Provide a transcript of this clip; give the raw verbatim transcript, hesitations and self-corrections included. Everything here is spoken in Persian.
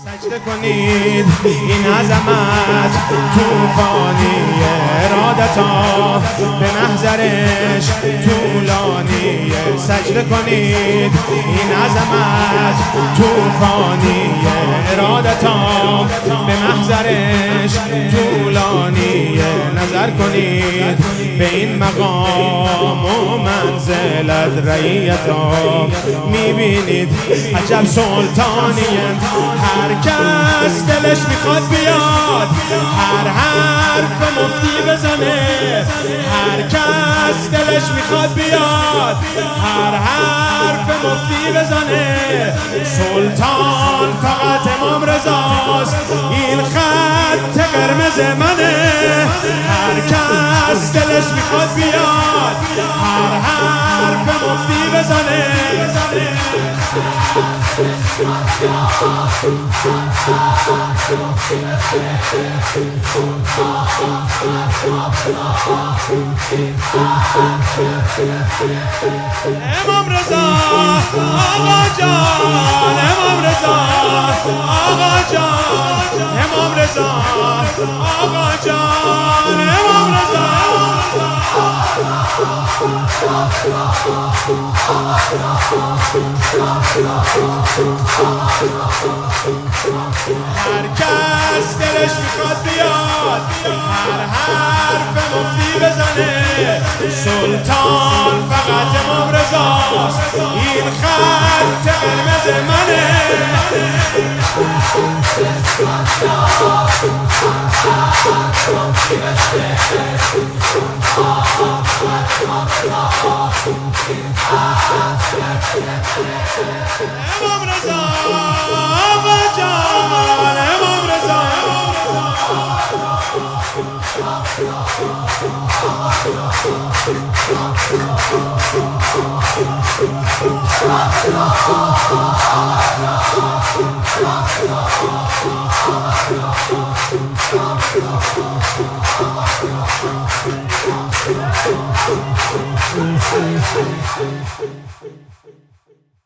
سجده کنید این عظمت طوفانی ارادتا به محضرش طولانی. سجده کنید این عظمت طوفانی ارادتا به محضرش طولانی. نظر کنید به این مقام و منزلت رعیتا، میبینید عجب سلطانیه. هر کس دلش میخواد بیاد هر حرف مفتی بزنه، هر کس دلش میخواد بیاد هر حرف مفتی بزنه. سلطان فقط امام رضاست، این خط قرمز منه. هر کس دلش میخواد بیاد هر حرف مفتی بزنه. امام رضا آقا جان، امام رضا آقا جان، امام رضا آقا جان، امام رضا. هر کس دلش میخواد بیاد هر حرف مفتی بزنه. سلطان فقط امام رضاست، این خط قرمز منه. امام رضا آقا جان، امام رضا. Thank you.